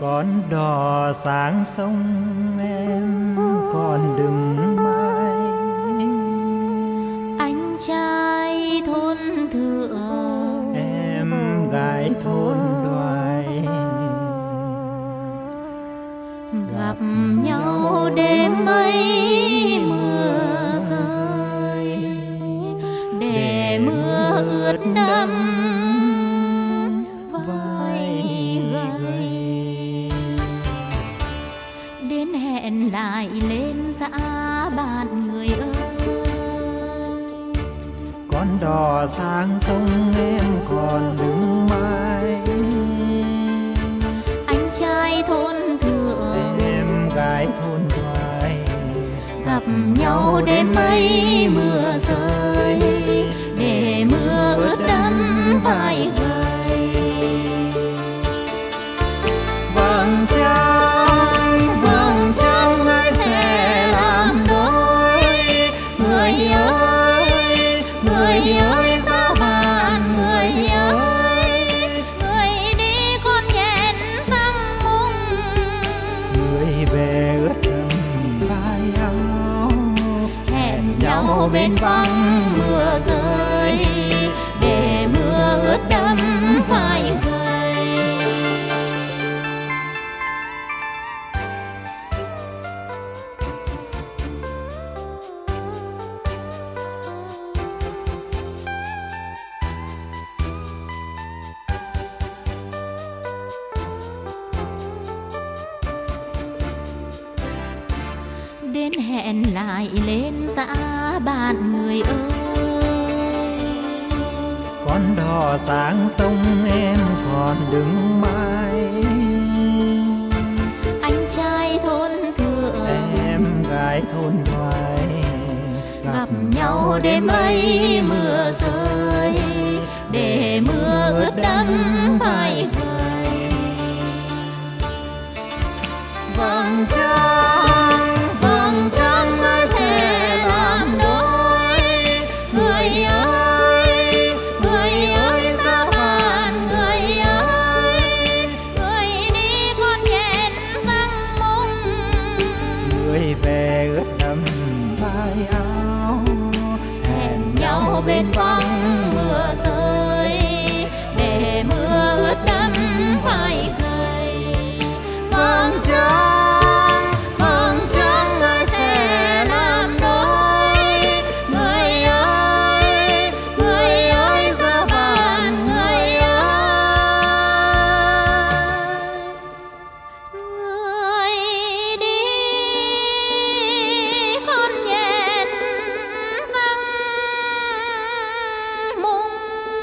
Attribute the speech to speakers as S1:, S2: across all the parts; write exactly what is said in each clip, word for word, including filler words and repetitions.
S1: Con đò sáng sông em còn đừng mãi.
S2: Anh trai thôn thượng,
S1: em gái thôn Đoài,
S2: gặp nhau đêm ấy mưa rơi, để mưa ướt đẫm vai gầy. Đến hẹn lại lên xã bạn người ơi.
S1: Con đò sang sông em còn đứng mãi.
S2: Anh trai thôn thượng,
S1: em gái thôn Đoài,
S2: gặp nhau đêm ấy mưa rơi, để mưa ướt đẫm vai gầy.
S1: vầng trăng
S2: Vầng trăng ai sẽ làm đôi, người ơi, người ơi xa bạn, người ơi, người đi con nhện răng mùng,
S1: người về ướt đẫm vai áo.
S2: hẹn nhau bên vắng mưa rơi, để mưa ướt đẫm vai gầy. Đến hẹn lại lên xã bạn người ơi.
S1: Con đò sáng sông em còn đứng mãi.
S2: Anh trai thôn thượng,
S1: em gái thôn Đoài,
S2: gặp nhau đêm ấy mưa rơi, để mưa ướt đẫm vai gầy.
S1: vầng trăng
S2: Vầng trăng ai sẽ làm đôi, người ơi, người ơi xa bạn, người ơi, người đi con nhện răng mùng,
S1: người về ướt đẫm vai áo.
S2: hẹn nhau bên vắng mưa rơi, để mưa ướt đẫm vai gầy. Vầng trăng, vầng trăng ai sẽ làm đôi, người ơi, người ơi xa bạn, người ơi, người đi con nhện răng mùng,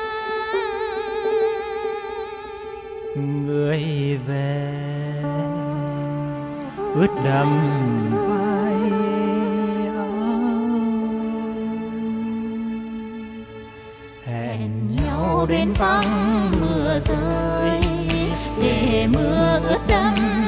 S1: người về ướt đẫm vai áo.
S2: hẹn nhau bên vắng mưa rơi, để mưa ướt đẫm